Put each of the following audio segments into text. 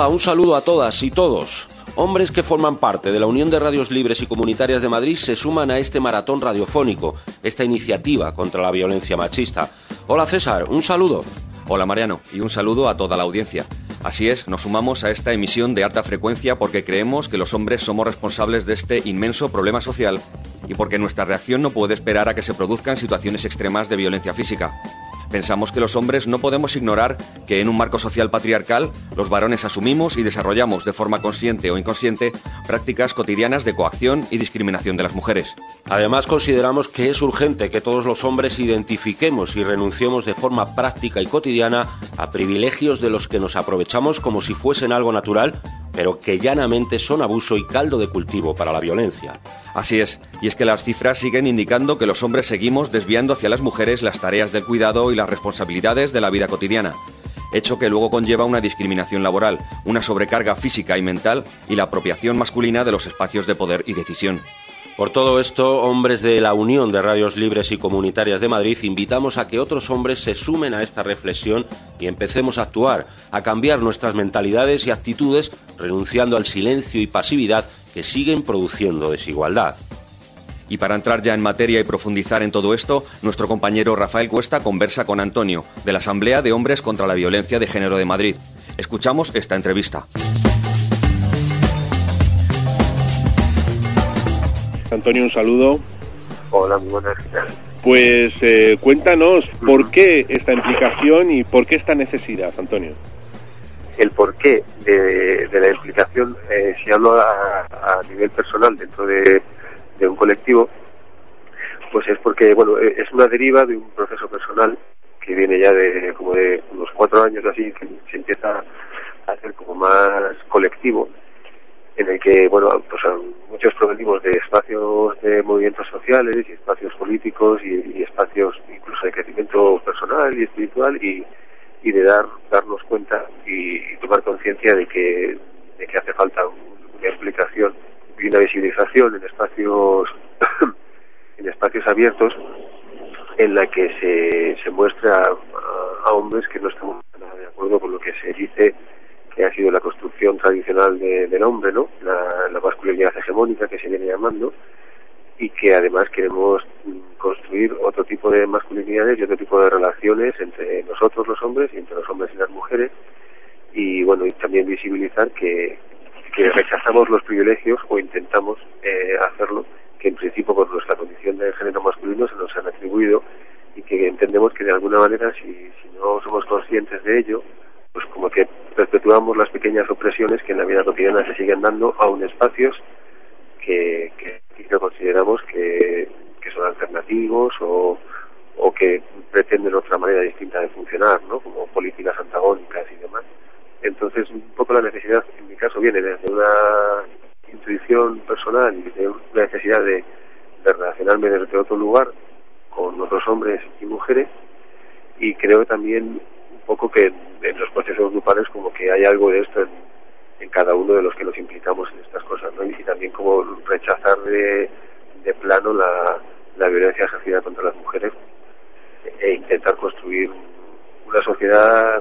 Hola, un saludo a todas y todos. Hombres que forman parte de la Unión de Radios Libres y Comunitarias de Madrid se suman a este maratón radiofónico, esta iniciativa contra la violencia machista. Hola César, un saludo. Hola Mariano, y un saludo a toda la audiencia. Así es, nos sumamos a esta emisión de alta frecuencia porque creemos que los hombres somos responsables de este inmenso problema social y porque nuestra reacción no puede esperar a que se produzcan situaciones extremas de violencia física. Pensamos que los hombres no podemos ignorar que en un marco social patriarcal los varones asumimos y desarrollamos de forma consciente o inconsciente prácticas cotidianas de coacción y discriminación de las mujeres. Además, consideramos que es urgente que todos los hombres identifiquemos y renunciemos de forma práctica y cotidiana a privilegios de los que nos aprovechamos como si fuesen algo natural, pero que llanamente son abuso y caldo de cultivo para la violencia. Así es, y es que las cifras siguen indicando que los hombres seguimos desviando hacia las mujeres las tareas del cuidado y las responsabilidades de la vida cotidiana, hecho que luego conlleva una discriminación laboral, una sobrecarga física y mental y la apropiación masculina de los espacios de poder y decisión. Por todo esto, hombres de la Unión de Radios Libres y Comunitarias de Madrid, invitamos a que otros hombres se sumen a esta reflexión y empecemos a actuar, a cambiar nuestras mentalidades y actitudes, renunciando al silencio y pasividad que siguen produciendo desigualdad. Y para entrar ya en materia y profundizar en todo esto, nuestro compañero Rafael Cuesta conversa con Antonio, de la Asamblea de Hombres contra la Violencia de Género de Madrid. Escuchamos esta entrevista. Antonio, un saludo. Hola, muy buenas. Pues cuéntanos por qué esta implicación y por qué esta necesidad, Antonio. El porqué de la implicación, si hablo a nivel personal dentro de un colectivo, pues es porque, bueno, es una deriva de un proceso personal que viene ya de unos 4 años así, que se empieza a hacer como más colectivo, en el que, bueno, pues muchos provenimos de espacios de movimientos sociales y espacios políticos y espacios incluso de crecimiento personal y espiritual y de darnos cuenta y tomar conciencia de que hace falta una implicación y una visibilización en espacios abiertos en la que se muestra a hombres que no estamos nada de acuerdo con lo que se dice que ha sido la construcción tradicional del hombre, ¿no? La masculinidad hegemónica que se viene llamando, y que además queremos construir otro tipo de masculinidades y otro tipo de relaciones entre nosotros los hombres y entre los hombres y las mujeres, y bueno, y también visibilizar que rechazamos los privilegios o intentamos hacerlo, que en principio por nuestra condición de género masculino se nos han atribuido, y que entendemos que de alguna manera si no somos conscientes de ello, pues como que perpetuamos las pequeñas opresiones que en la vida cotidiana se siguen dando, aun espacios que consideramos que son alternativos o que pretenden otra manera distinta de funcionar, ¿no? Como políticas antagónicas y demás. Entonces, un poco la necesidad, en mi caso, viene desde una intuición personal y de una necesidad de relacionarme desde otro lugar con otros hombres y mujeres, y creo también un poco que en los procesos grupales como que hay algo de esto en cada uno de los que nos implicamos en estas cosas, ¿no? Y también como rechazar de plano la violencia ejercida contra las mujeres e intentar construir una sociedad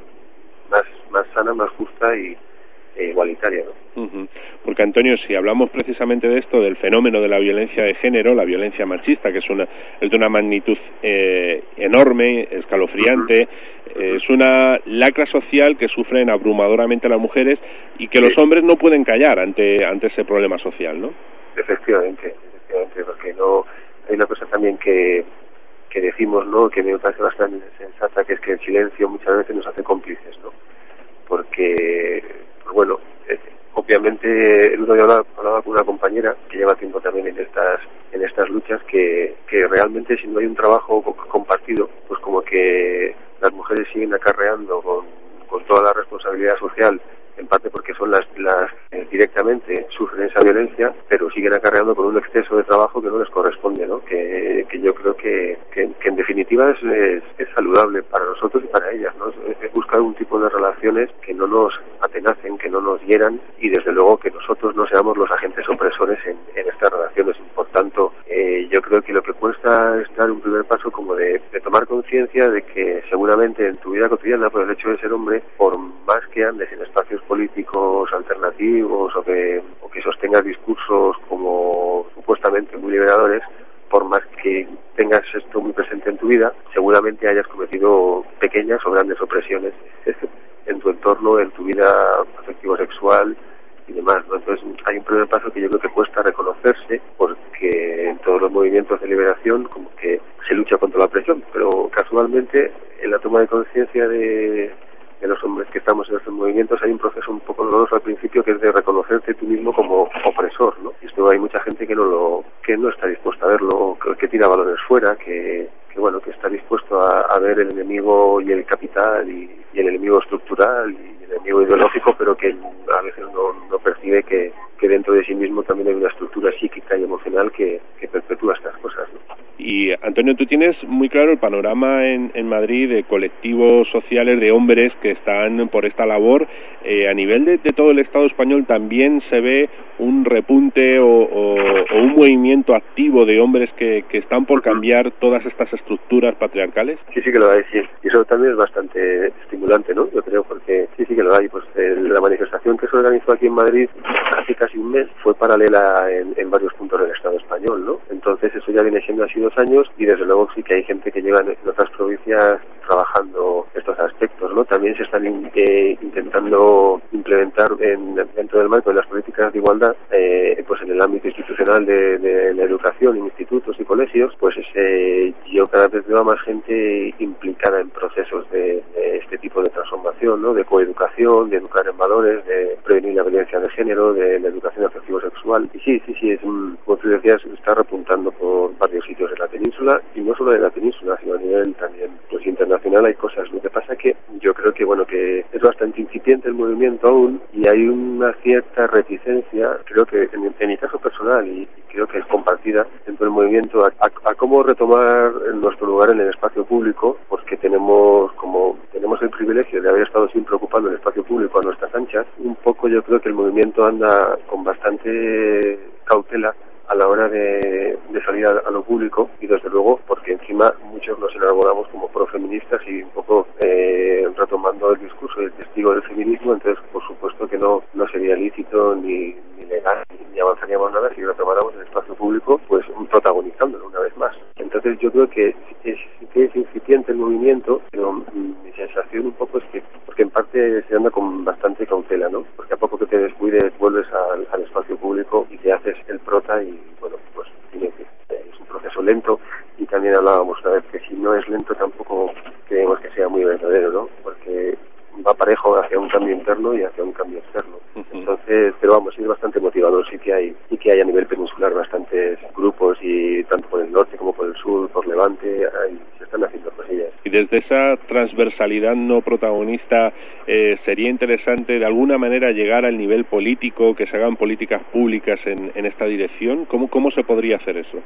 más sana, más justa e igualitaria, ¿no? Uh-huh. Porque Antonio, si hablamos precisamente de esto, del fenómeno de la violencia de género, la violencia machista, que es de una magnitud enorme, escalofriante, es una lacra social que sufren abrumadoramente las mujeres y que los hombres no pueden callar ante ese problema social, ¿no? Efectivamente, porque no hay una cosa también que decimos, ¿no?, que me parece bastante sensata, que es que el silencio muchas veces nos hace cómplices, ¿no? Porque, pues bueno, obviamente el otro día hablaba con una compañera que lleva tiempo también en estas luchas, que realmente si no hay un trabajo compartido, pues como que las mujeres siguen acarreando con toda la responsabilidad social, en parte porque son las que directamente sufren esa violencia, pero siguen acarreando con un exceso de trabajo que no les corresponde, ¿no? Que yo creo que en definitiva es saludable para nosotros y para ellas, ¿no? Es buscar un tipo de relaciones que no nos atenacen, que no nos hieran, y desde luego que nosotros no seamos los agentes opresores en estas relaciones. Por tanto, yo creo que lo que cuesta cuesta es dar un primer paso como de tomar conciencia de que seguramente en tu vida cotidiana, por el hecho de ser hombre, por más que andes en espacios políticos alternativos o que sostengas discursos como supuestamente muy liberadores, por más que tengas esto muy presente en tu vida, seguramente hayas cometido pequeñas o grandes opresiones en tu entorno, en tu vida afectivo-sexual y demás, ¿no? Entonces hay un primer paso que yo creo que cuesta reconocerse, porque en todos los movimientos de liberación como que se lucha contra la opresión, pero casualmente en la toma de conciencia de los hombres que estamos en estos movimientos hay un proceso un poco doloroso al principio, que es de reconocerte tú mismo como opresor, ¿no? Y esto hay mucha gente que no está dispuesta a verlo, que tira balones fuera, que está dispuesto a ver el enemigo y el capital y el enemigo estructural y el enemigo ideológico, pero que a veces no percibe que dentro de sí mismo también hay una estructura psíquica y emocional que perpetúa estas cosas, ¿no? Y Antonio, tú tienes muy claro el panorama en Madrid de colectivos sociales de hombres que están por esta labor. A nivel de todo el Estado español también se ve un repunte o un movimiento activo de hombres que están por cambiar todas estas estructuras patriarcales. Sí que lo hay, sí. Y eso también es bastante estimulante, ¿no? Yo creo, porque sí que lo hay. Pues la manifestación que se organizó aquí en Madrid hace casi un mes fue paralela en varios puntos del Estado español, ¿no? Entonces eso ya viene siendo así 2 años, y desde luego sí que hay gente que lleva en otras provincias trabajando estos aspectos, ¿no? También se están intentando implementar dentro del marco de las políticas de igualdad, pues en el ámbito institucional de la educación, en institutos y colegios, pues yo cada vez veo a más gente implicada en procesos de este tipo de transformación, ¿no? De coeducación, de educar en valores, de prevenir la violencia de género, de la educación afectivo-sexual. Y sí, es como tú decías, está repuntando por varios sitios de la península, y no solo de la península, sino a nivel también pues internacional hay cosas. Lo que pasa que yo creo que es bastante incipiente el movimiento aún, y hay una cierta reticencia, creo que en mi caso personal, y creo que es compartida dentro del movimiento, a cómo retomar nuestro lugar en el espacio público, porque tenemos el privilegio de haber estado siempre ocupando el espacio público a nuestras anchas. Un poco yo creo que el movimiento anda con bastante cautela a la hora de salir a lo público, y desde luego porque encima muchos nos enarbolamos como profeministas y un poco retomando el discurso y el testigo del feminismo. Entonces por supuesto que no sería lícito ni legal ni avanzaríamos nada si retomáramos el espacio público pues protagonizándolo una vez más. Entonces yo creo que es incipiente el movimiento, pero mi sensación un poco es que, porque en parte se anda con bastante cautela, ¿no? Porque a poco que te descuides vuelves al espacio público y te haces el prota, y bueno, pues es un proceso lento. Y también hablábamos una vez que si no es lento tampoco creemos que sea muy verdadero, ¿no? Porque va parejo hacia un cambio interno y hacia un cambio externo. Entonces, pero vamos, sí es bastante motivador, sí que hay a nivel peninsular bastantes grupos, y tanto por el norte como por el sur, por Levante, se están haciendo cosillas. Y desde esa transversalidad no protagonista, sería interesante de alguna manera llegar al nivel político, que se hagan políticas públicas en esta dirección. ¿Cómo se podría hacer eso?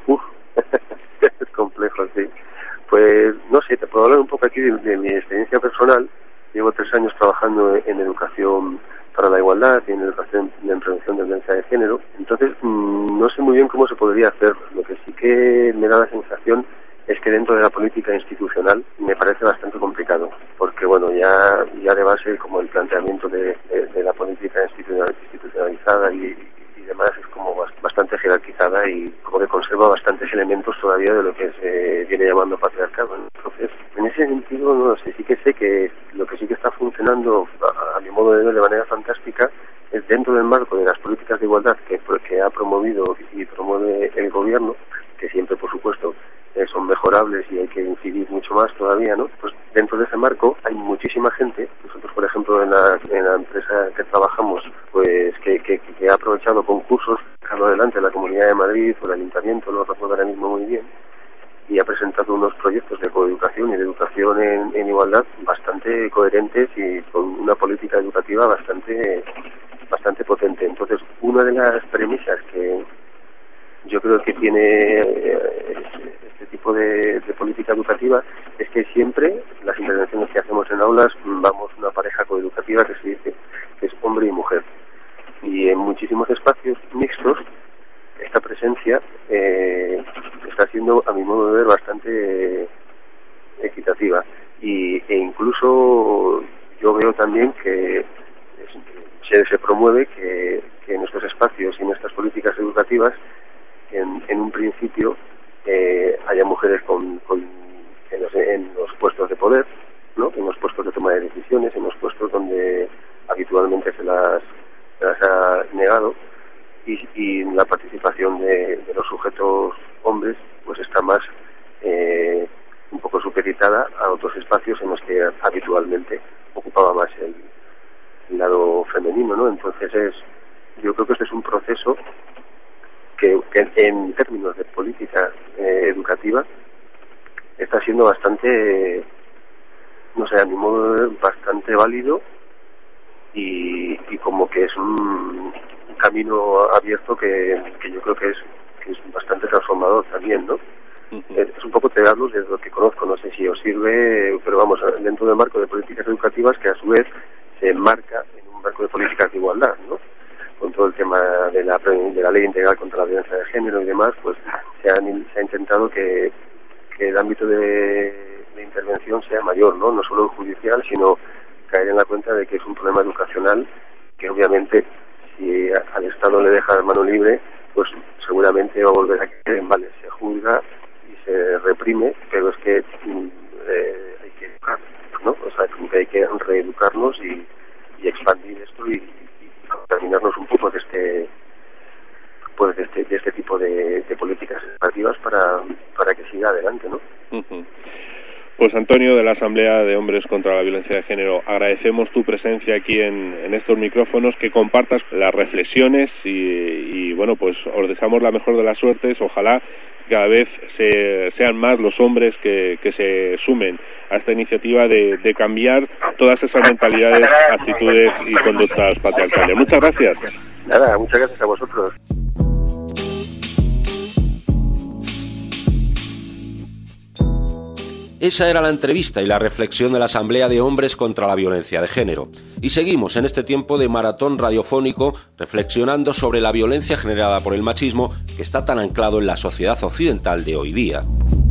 Es complejo, sí. Pues no sé, te puedo hablar un poco aquí de mi experiencia personal. Llevo 3 años trabajando en educación para la igualdad y en educación en prevención de violencia de género. Entonces no sé muy bien cómo se podría hacer. Lo que sí que me da la sensación es que dentro de la política institucional me parece bastante complicado, porque bueno, ya de base como el planteamiento de la política institucionalizada y demás es como bastante jerarquizada, y como que conserva bastantes elementos todavía de lo que se viene llamando patriarcado. Entonces, en ese sentido, no sé, sí que sé que lo que sí que está funcionando a mi modo de ver de manera fantástica es dentro del marco de las políticas de igualdad que ha promovido y promueve el gobierno, que siempre, por supuesto, son mejorables y hay que incidir mucho más todavía, ¿no? Pues dentro de ese marco hay muchísima gente. Nosotros, por ejemplo, en la empresa que trabajamos, pues que ha aprovechado concursos, sacado adelante la Comunidad de Madrid o el Ayuntamiento, no recuerdo ahora mismo muy bien, y ha presentado unos proyectos de coeducación y de educación en igualdad bastante coherentes y con una política educativa bastante potente. Entonces, una de las premisas que yo creo que tiene este tipo de política educativa es que siempre las intervenciones que hacemos en aulas vamos una pareja coeducativa que se dice que es hombre y mujer, y en muchísimos espacios mixtos esta presencia está siendo, a mi se promueve que en estos espacios y en estas políticas educativas, en un principio, haya mujeres en los puestos de poder, ¿no? En los puestos de toma de decisiones, en los puestos donde habitualmente se las ha negado, y la participación de los sujetos hombres pues está más un poco supeditada a otros espacios en los que habitualmente ocupaba más el lado femenino, ¿no? Entonces yo creo que este es un proceso que en términos de política educativa está siendo bastante, no sé, a mi modo de ver, bastante válido, y como que es un camino abierto que yo creo que es bastante transformador también, ¿no? Es un poco te hablo de lo que conozco, no sé si os sirve, pero vamos, dentro del marco de políticas educativas que a su vez se enmarca en un marco de políticas de igualdad, ¿no? Con todo el tema de la ley integral contra la violencia de género y demás, pues se ha intentado que el ámbito de intervención sea mayor, ¿no? No solo el judicial, sino caer en la cuenta de que es un problema educacional que obviamente si al Estado le deja mano libre, pues seguramente va a volver a caer, vale, se juzga y se reprime, pero es que hay que educar, ¿no? O sea, como que hay que reeducarnos y expandir esto y terminarnos un poco de este tipo de políticas educativas para que siga adelante, ¿no? Pues Antonio, de la Asamblea de Hombres contra la Violencia de Género, agradecemos tu presencia aquí en estos micrófonos, que compartas las reflexiones y bueno, pues os deseamos la mejor de las suertes. Ojalá cada vez sean más los hombres que se sumen a esta iniciativa de cambiar todas esas mentalidades, actitudes y conductas patriarcales. Muchas gracias. Nada, muchas gracias a vosotros. Esa era la entrevista y la reflexión de la Asamblea de Hombres contra la Violencia de Género. Y seguimos en este tiempo de maratón radiofónico reflexionando sobre la violencia generada por el machismo que está tan anclado en la sociedad occidental de hoy día.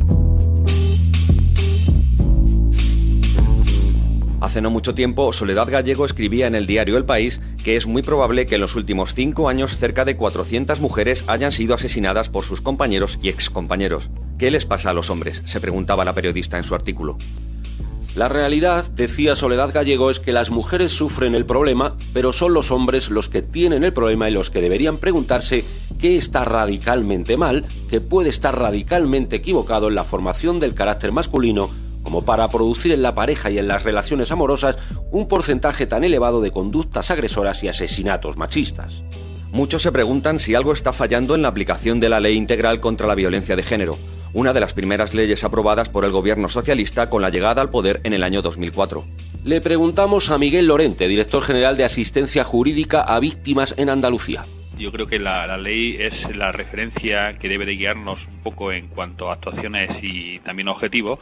Hace no mucho tiempo, Soledad Gallego escribía en el diario El País que es muy probable que en los últimos 5 años cerca de 400 mujeres hayan sido asesinadas por sus compañeros y excompañeros. ¿Qué les pasa a los hombres?, se preguntaba la periodista en su artículo. La realidad, decía Soledad Gallego, es que las mujeres sufren el problema, pero son los hombres los que tienen el problema y los que deberían preguntarse qué está radicalmente mal, qué puede estar radicalmente equivocado en la formación del carácter masculino, como para producir en la pareja y en las relaciones amorosas un porcentaje tan elevado de conductas agresoras y asesinatos machistas. Muchos se preguntan si algo está fallando en la aplicación de la Ley Integral contra la Violencia de Género, una de las primeras leyes aprobadas por el gobierno socialista con la llegada al poder en el año 2004. Le preguntamos a Miguel Lorente, director general de Asistencia Jurídica a Víctimas en Andalucía. Yo creo que la ley es la referencia que debe de guiarnos un poco en cuanto a actuaciones y también objetivos,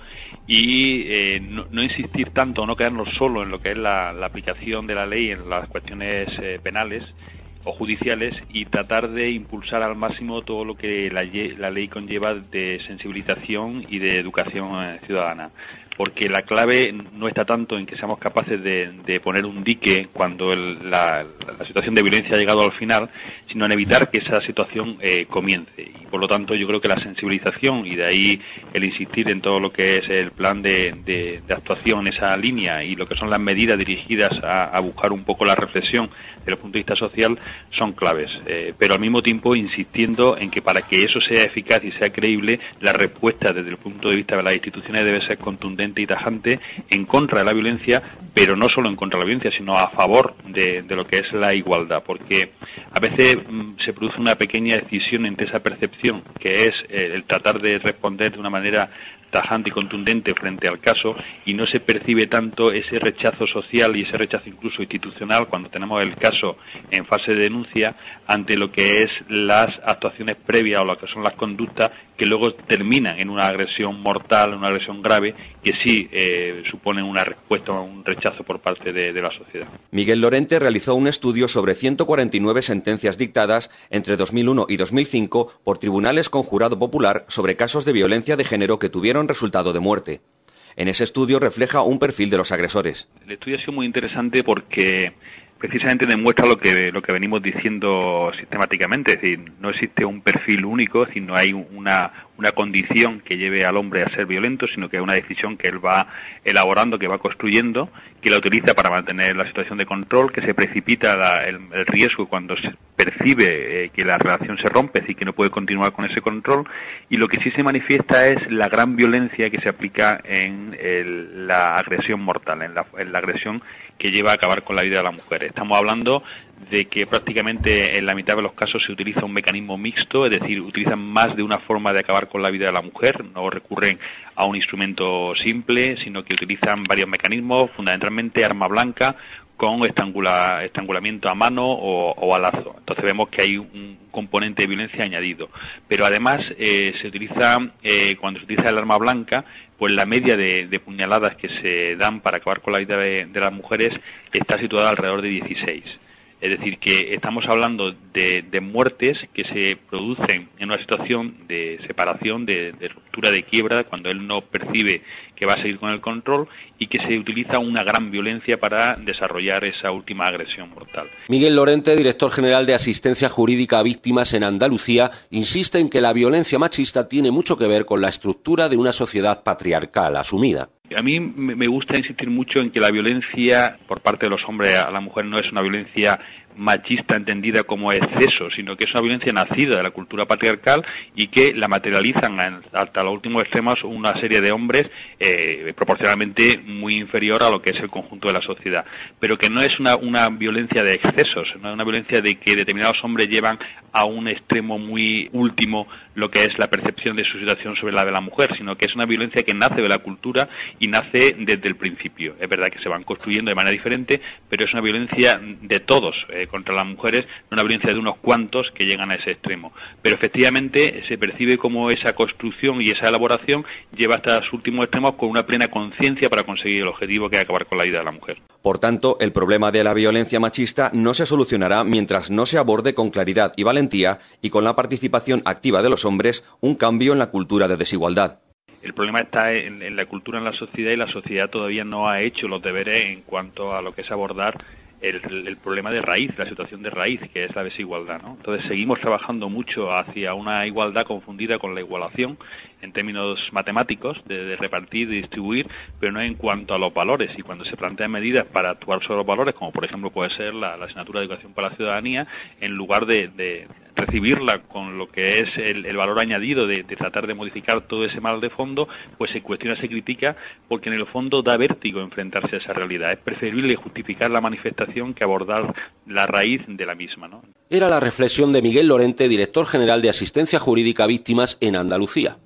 y no insistir tanto, no quedarnos solo en lo que es la aplicación de la ley en las cuestiones penales o judiciales, y tratar de impulsar al máximo todo lo que la ley conlleva de sensibilización y de educación ciudadana. Porque la clave no está tanto en que seamos capaces de poner un dique cuando la situación de violencia ha llegado al final, sino en evitar que esa situación comience. Y por lo tanto yo creo que la sensibilización, y de ahí el insistir en todo lo que es el plan de actuación en esa línea y lo que son las medidas dirigidas a buscar un poco la reflexión desde el punto de vista social, son claves. Pero al mismo tiempo insistiendo en que para que eso sea eficaz y sea creíble, la respuesta desde el punto de vista de las instituciones debe ser contundente y tajante en contra de la violencia, pero no solo en contra de la violencia, sino a favor de lo que es la igualdad, porque a veces se produce una pequeña decisión entre esa percepción, que es el tratar de responder de una manera tajante y contundente frente al caso, y no se percibe tanto ese rechazo social y ese rechazo incluso institucional cuando tenemos el caso en fase de denuncia ante lo que es las actuaciones previas o lo que son las conductas que luego terminan en una agresión mortal, una agresión grave, que sí suponen una respuesta o un rechazo por parte de la sociedad. Miguel Lorente realizó un estudio sobre 149 sentencias dictadas entre 2001 y 2005 por tribunales con jurado popular sobre casos de violencia de género que tuvieron resultado de muerte. En ese estudio refleja un perfil de los agresores. El estudio ha sido muy interesante porque precisamente demuestra lo que venimos diciendo sistemáticamente, es decir, no existe un perfil único, es decir, no hay una condición que lleve al hombre a ser violento, sino que es una decisión que él va elaborando, que va construyendo, que la utiliza para mantener la situación de control, que se precipita el riesgo cuando se percibe que la relación se rompe, es decir, que no puede continuar con ese control, y lo que sí se manifiesta es la gran violencia que se aplica en la agresión mortal, en la agresión que lleva a acabar con la vida de la mujer. Estamos hablando de que prácticamente en la mitad de los casos se utiliza un mecanismo mixto, es decir, utilizan más de una forma de acabar con la vida de la mujer, no recurren a un instrumento simple, sino que utilizan varios mecanismos, fundamentalmente arma blanca, con estrangulamiento a mano o a lazo. Entonces vemos que hay un componente de violencia añadido. Pero además se utiliza, cuando se utiliza el arma blanca, pues la media de puñaladas que se dan para acabar con la vida de las mujeres está situada alrededor de 16. Es decir, que estamos hablando de muertes que se producen en una situación de separación, de ruptura, de quiebra, cuando él no percibe que va a seguir con el control, y que se utiliza una gran violencia para desarrollar esa última agresión mortal. Miguel Lorente, director general de Asistencia Jurídica a Víctimas en Andalucía, insiste en que la violencia machista tiene mucho que ver con la estructura de una sociedad patriarcal asumida. A mí me gusta insistir mucho en que la violencia por parte de los hombres a la mujer no es una violencia machista entendida como exceso, sino que es una violencia nacida de la cultura patriarcal y que la materializan hasta los últimos extremos una serie de hombres proporcionalmente muy inferior a lo que es el conjunto de la sociedad, pero que no es una violencia de excesos, no es una violencia de que determinados hombres llevan a un extremo muy último lo que es la percepción de su situación sobre la de la mujer, sino que es una violencia que nace de la cultura y nace desde el principio. Es verdad que se van construyendo de manera diferente, pero es una violencia de todos contra las mujeres, no una violencia de unos cuantos que llegan a ese extremo. Pero efectivamente se percibe como esa construcción y esa elaboración lleva hasta los últimos extremos con una plena conciencia para conseguir el objetivo que es acabar con la vida de la mujer. Por tanto, el problema de la violencia machista no se solucionará mientras no se aborde con claridad y valentía y con la participación activa de los hombres un cambio en la cultura de desigualdad. El problema está en la cultura, en la sociedad, y la sociedad todavía no ha hecho los deberes en cuanto a lo que es abordar el problema de raíz, la situación de raíz, que es la desigualdad, ¿no? Entonces seguimos trabajando mucho hacia una igualdad confundida con la igualación en términos matemáticos, de repartir, de distribuir, pero no en cuanto a los valores. Y cuando se plantean medidas para actuar sobre los valores, como por ejemplo puede ser la asignatura de Educación para la Ciudadanía, en lugar de recibirla con lo que es el valor añadido de tratar de modificar todo ese mal de fondo, pues se cuestiona, se critica, porque en el fondo da vértigo enfrentarse a esa realidad. Es preferible justificar la manifestación que abordar la raíz de la misma, ¿no? Era la reflexión de Miguel Lorente, director general de Asistencia Jurídica a Víctimas en Andalucía.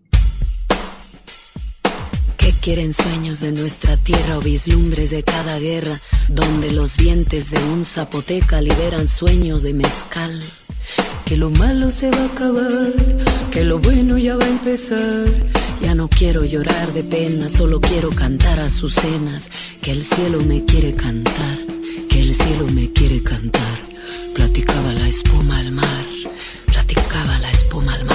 ¿Qué quieren sueños de nuestra tierra o vislumbres de cada guerra, donde los dientes de un zapoteca liberan sueños de mezcal? Que lo malo se va a acabar, que lo bueno ya va a empezar. Ya no quiero llorar de pena, solo quiero cantar azucenas. Que el cielo me quiere cantar, que el cielo me quiere cantar. Platicaba la espuma al mar, platicaba la espuma al mar.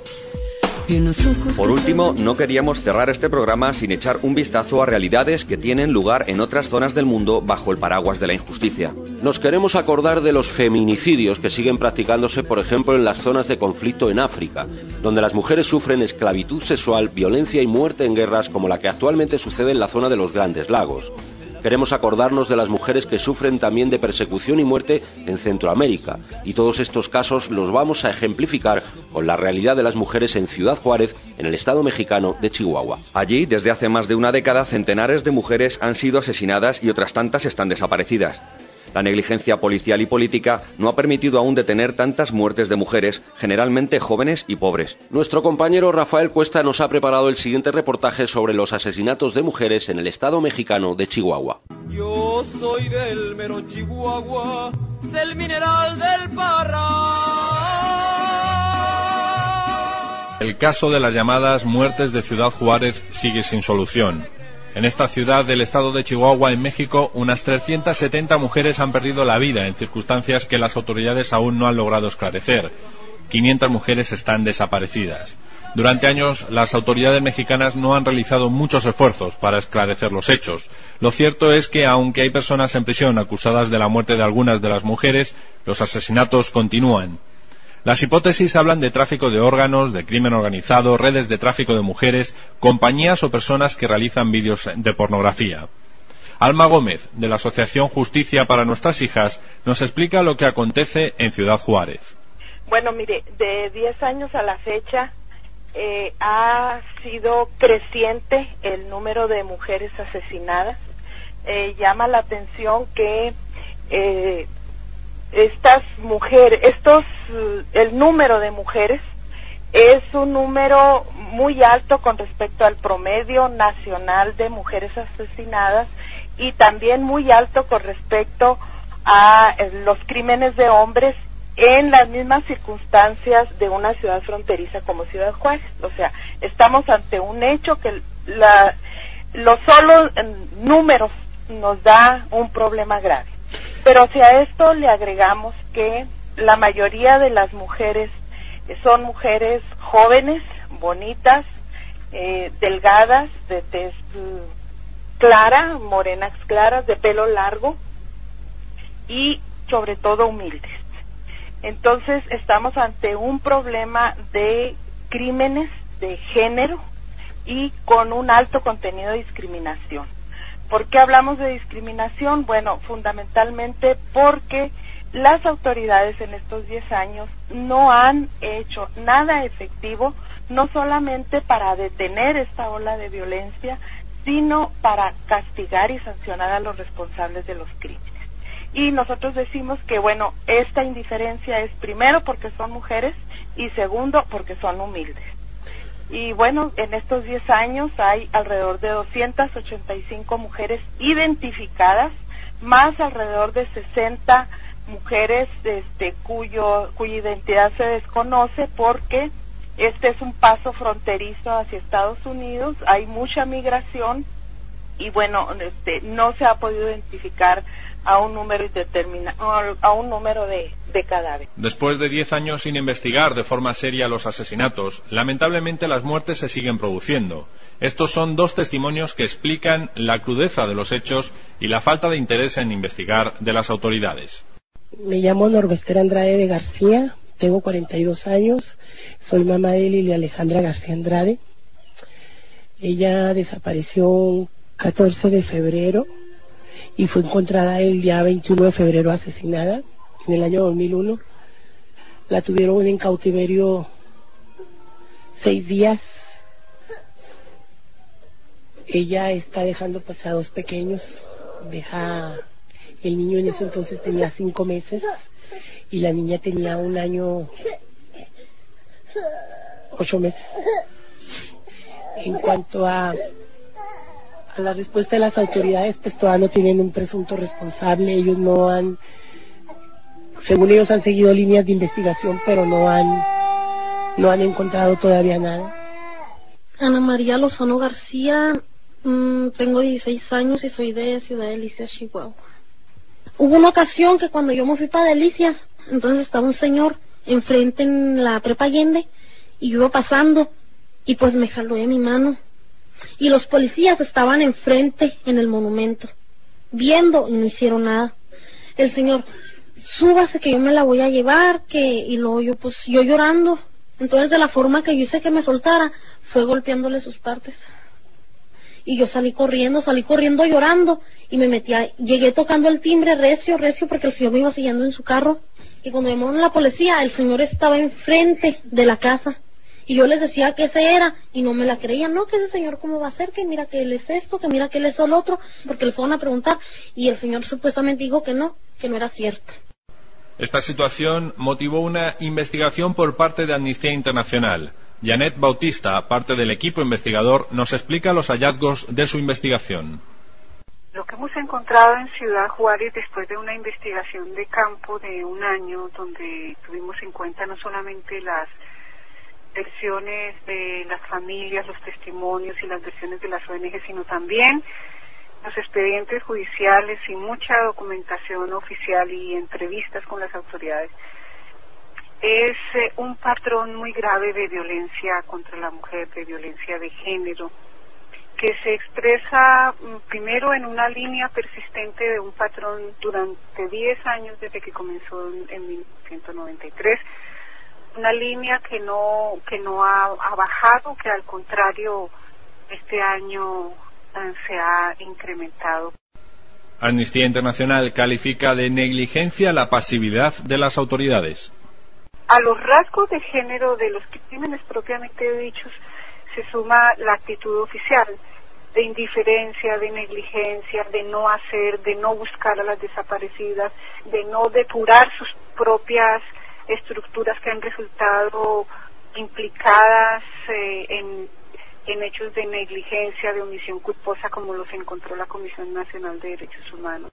Por último, no queríamos cerrar este programa sin echar un vistazo a realidades que tienen lugar en otras zonas del mundo bajo el paraguas de la injusticia. Nos queremos acordar de los feminicidios que siguen practicándose, por ejemplo, en las zonas de conflicto en África, donde las mujeres sufren esclavitud sexual, violencia y muerte en guerras como la que actualmente sucede en la zona de los Grandes Lagos. Queremos acordarnos de las mujeres que sufren también de persecución y muerte en Centroamérica, y todos estos casos los vamos a ejemplificar con la realidad de las mujeres en Ciudad Juárez, en el estado mexicano de Chihuahua. Allí, desde hace más de una década, centenares de mujeres han sido asesinadas y otras tantas están desaparecidas. La negligencia policial y política no ha permitido aún detener tantas muertes de mujeres, generalmente jóvenes y pobres. Nuestro compañero Rafael Cuesta nos ha preparado el siguiente reportaje sobre los asesinatos de mujeres en el estado mexicano de Chihuahua. Yo soy del mero Chihuahua, del mineral del Parral. El caso de las llamadas muertes de Ciudad Juárez sigue sin solución. En esta ciudad del estado de Chihuahua, en México, unas 370 mujeres han perdido la vida en circunstancias que las autoridades aún no han logrado esclarecer. 500 mujeres están desaparecidas. Durante años, las autoridades mexicanas no han realizado muchos esfuerzos para esclarecer los hechos. Lo cierto es que, aunque hay personas en prisión acusadas de la muerte de algunas de las mujeres, los asesinatos continúan. Las hipótesis hablan de tráfico de órganos, de crimen organizado, redes de tráfico de mujeres, compañías o personas que realizan vídeos de pornografía. Alma Gómez, de la Asociación Justicia para Nuestras Hijas, nos explica lo que acontece en Ciudad Juárez. Bueno, mire, de 10 años a la fecha ha sido creciente el número de mujeres asesinadas. Llama la atención que estas mujeres, el número de mujeres es un número muy alto con respecto al promedio nacional de mujeres asesinadas y también muy alto con respecto a los crímenes de hombres en las mismas circunstancias de una ciudad fronteriza como Ciudad Juárez. O sea, estamos ante un hecho que los solos números nos da un problema grave. Pero si a esto le agregamos que la mayoría de las mujeres son mujeres jóvenes, bonitas, delgadas, de tez clara, morenas claras, de pelo largo y sobre todo humildes. Entonces estamos ante un problema de crímenes de género y con un alto contenido de discriminación. ¿Por qué hablamos de discriminación? Bueno, fundamentalmente porque las autoridades en estos 10 años no han hecho nada efectivo, no solamente para detener esta ola de violencia, sino para castigar y sancionar a los responsables de los crímenes. Y nosotros decimos que, bueno, esta indiferencia es primero porque son mujeres y segundo porque son humildes. Y bueno, en estos 10 años hay alrededor de 285 mujeres identificadas, más alrededor de 60 mujeres cuya identidad se desconoce porque este es un paso fronterizo hacia Estados Unidos, hay mucha migración y bueno, no se ha podido identificar a un número de cadáveres. Después de 10 años sin investigar de forma seria los asesinatos, lamentablemente las muertes se siguen produciendo. Estos son dos testimonios que explican la crudeza de los hechos y la falta de interés en investigar de las autoridades. Me llamo Norbester Andrade de García, tengo 42 años, soy mamá de Lilia Alejandra García Andrade. Ella desapareció el 14 de febrero y fue encontrada el día 21 de febrero asesinada en el año 2001. La tuvieron en cautiverio 6 días. Ella está dejando pasar a 2 pequeños. El niño en ese entonces tenía 5 meses y la niña tenía 1 año 8 meses. En cuanto a la respuesta de las autoridades, pues todavía no tienen un presunto responsable. Ellos según ellos han seguido líneas de investigación, pero no han encontrado todavía nada. Ana María Lozano García, tengo 16 años y soy de Ciudad Delicias, Chihuahua. Hubo una ocasión que cuando yo me fui para Delicias, entonces estaba un señor enfrente en la Prepa Allende y yo iba pasando y pues me jaló de mi mano. Y los policías estaban enfrente en el monumento, viendo y no hicieron nada. El señor, súbase que yo me la voy a llevar, y luego yo llorando. Entonces de la forma que yo hice que me soltara, fue golpeándole sus partes. Y yo salí corriendo llorando, y llegué tocando el timbre recio, porque el señor me iba siguiendo en su carro. Y cuando llamaron a la policía, el señor estaba enfrente de la casa. Y yo les decía que ese era, y no me la creían. No, que ese señor cómo va a ser, que mira que él es esto, que mira que él es el otro, porque le fueron a preguntar, y el señor supuestamente dijo que no era cierto. Esta situación motivó una investigación por parte de Amnistía Internacional. Janet Bautista, parte del equipo investigador, nos explica los hallazgos de su investigación. Lo que hemos encontrado en Ciudad Juárez después de una investigación de campo de 1 año, donde tuvimos en cuenta no solamente las versiones de las familias, los testimonios y las versiones de las ONG, sino también los expedientes judiciales y mucha documentación oficial y entrevistas con las autoridades. es un patrón muy grave de violencia contra la mujer, de violencia de género, que se expresa primero en una línea persistente de un patrón durante 10 años desde que comenzó en 1993, una línea que no ha bajado, que al contrario este año se ha incrementado. Amnistía Internacional califica de negligencia la pasividad de las autoridades. A los rasgos de género de los crímenes propiamente dichos se suma la actitud oficial de indiferencia, de negligencia, de no hacer, de no buscar a las desaparecidas, de no depurar sus propias estructuras que han resultado implicadas en hechos de negligencia, de omisión culposa, como los encontró la Comisión Nacional de Derechos Humanos.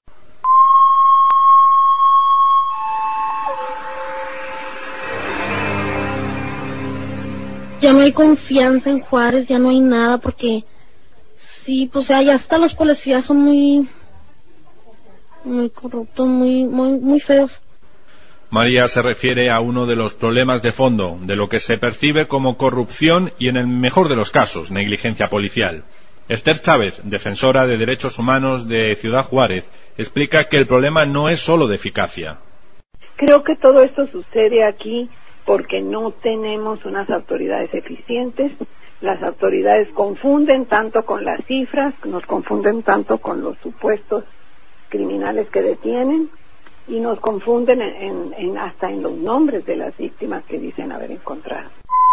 Ya no hay confianza en Juárez, ya no hay nada, porque sí, pues ya hasta los policías son muy corruptos, muy feos. María se refiere a uno de los problemas de fondo, de lo que se percibe como corrupción y, en el mejor de los casos, negligencia policial. Esther Chávez, defensora de derechos humanos de Ciudad Juárez, explica que el problema no es solo de eficacia. Creo que todo esto sucede aquí porque no tenemos unas autoridades eficientes. Las autoridades confunden tanto con las cifras, nos confunden tanto con los supuestos criminales que detienen, y nos confunden hasta en los nombres de las víctimas que dicen haber encontrado.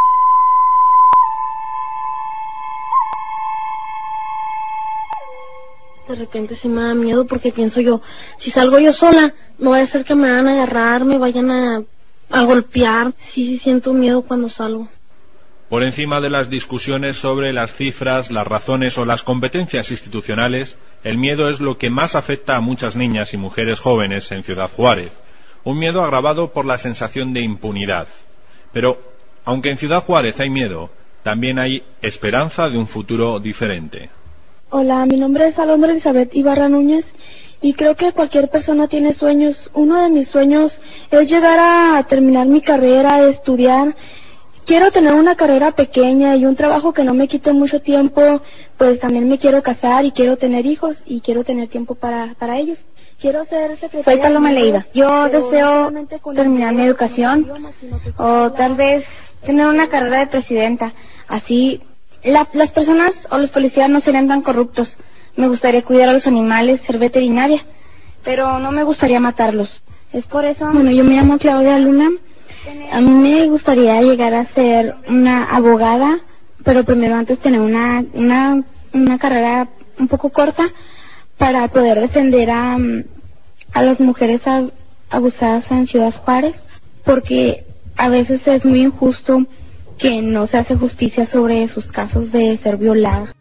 De repente sí me da miedo, porque pienso yo, si salgo yo sola, no vaya a ser que me van a agarrar, me vayan a golpear. Sí siento miedo cuando salgo. Por encima de las discusiones sobre las cifras, las razones o las competencias institucionales, el miedo es lo que más afecta a muchas niñas y mujeres jóvenes en Ciudad Juárez. Un miedo agravado por la sensación de impunidad. Pero, aunque en Ciudad Juárez hay miedo, también hay esperanza de un futuro diferente. Hola, mi nombre es Alondra Elizabeth Ibarra Núñez y creo que cualquier persona tiene sueños. Uno de mis sueños es llegar a terminar mi carrera, estudiar. Quiero tener una carrera pequeña y un trabajo que no me quite mucho tiempo, pues también me quiero casar y quiero tener hijos y quiero tener tiempo para ellos. Quiero ser secretaria. Soy Paloma Leiva. Yo deseo terminar mi educación o tal vez tener una carrera de presidenta. Así las personas o los policías no serían tan corruptos. Me gustaría cuidar a los animales, ser veterinaria, pero no me gustaría matarlos. Es por eso... Bueno, yo me llamo Claudia Luna. A mí me gustaría llegar a ser una abogada, pero primero antes tener una carrera un poco corta para poder defender a las mujeres abusadas en Ciudad Juárez, porque a veces es muy injusto que no se hace justicia sobre sus casos de ser violadas.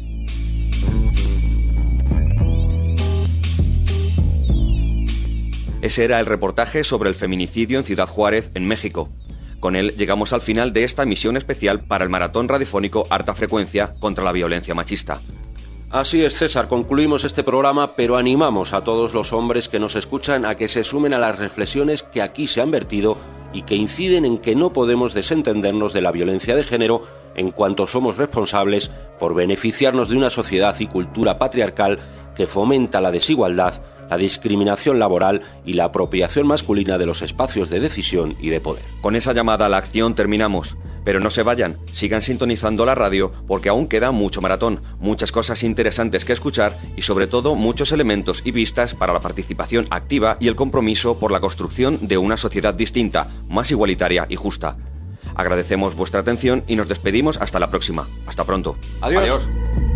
Ese era el reportaje sobre el feminicidio en Ciudad Juárez, en México. Con él llegamos al final de esta emisión especial para el maratón radiofónico Alta Frecuencia contra la violencia machista. Así es, César, concluimos este programa, pero animamos a todos los hombres que nos escuchan a que se sumen a las reflexiones que aquí se han vertido y que inciden en que no podemos desentendernos de la violencia de género en cuanto somos responsables por beneficiarnos de una sociedad y cultura patriarcal que fomenta la desigualdad, la discriminación laboral y la apropiación masculina de los espacios de decisión y de poder. Con esa llamada a la acción terminamos, pero no se vayan, sigan sintonizando la radio porque aún queda mucho maratón, muchas cosas interesantes que escuchar y sobre todo muchos elementos y vistas para la participación activa y el compromiso por la construcción de una sociedad distinta, más igualitaria y justa. Agradecemos vuestra atención y nos despedimos hasta la próxima. Hasta pronto. Adiós. Adiós.